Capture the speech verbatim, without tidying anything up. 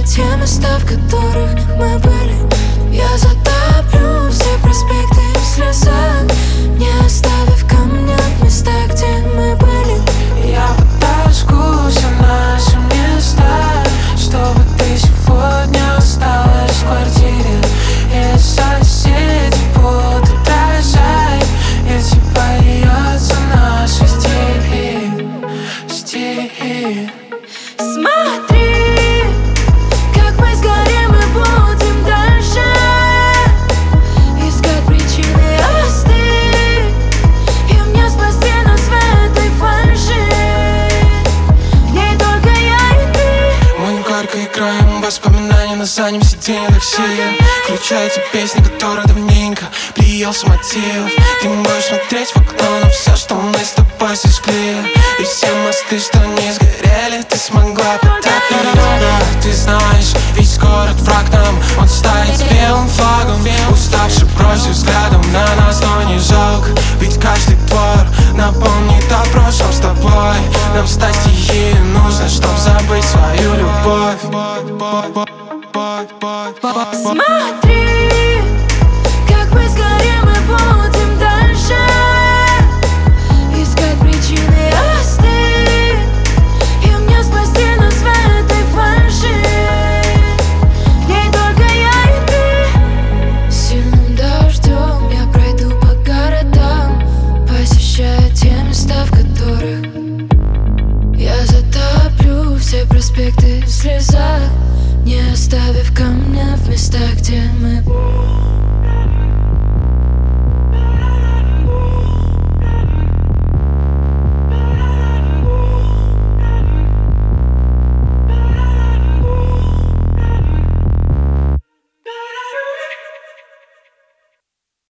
освещая те места, в которых мы были. Я затоплю все проспекты в слезах, не оставив камня в местах, где мы были. Я потаску все наши места, чтобы ты сегодня осталась в квартире. И соседи будут дрожать, если польется наши стихи, стихи. Смотри, как мы сгорим и будем дальше искать причины остыть, и мне спасти нас в этой фальши. В ней только я и ты. Мы горько играем воспоминания на заднем сиденье такси. Включайте песни, которые давненько приелся мотив. Ты можешь смотреть в окно на все, что мы с тобой сожгли. И все мосты, что не сгорели, ты смогла потопить. Ты знаешь, весь город враг нам, он стоит с белым флагом. Уставший бросив взглядом на нас, но не жалко. Ведь каждый двор напомнит о прошлом с тобой. Нам стать стихией нужно, чтоб забыть свою любовь. Смотри, как мы сгорим и будем дальше искать причины остыть, и мне спасти нас в этой фальши. В ней только я и ты. Сильным дождем я пройду по городам, посещая те места, в которых я затоплю все проспекты в слезах, не оставив камня в местах, где мы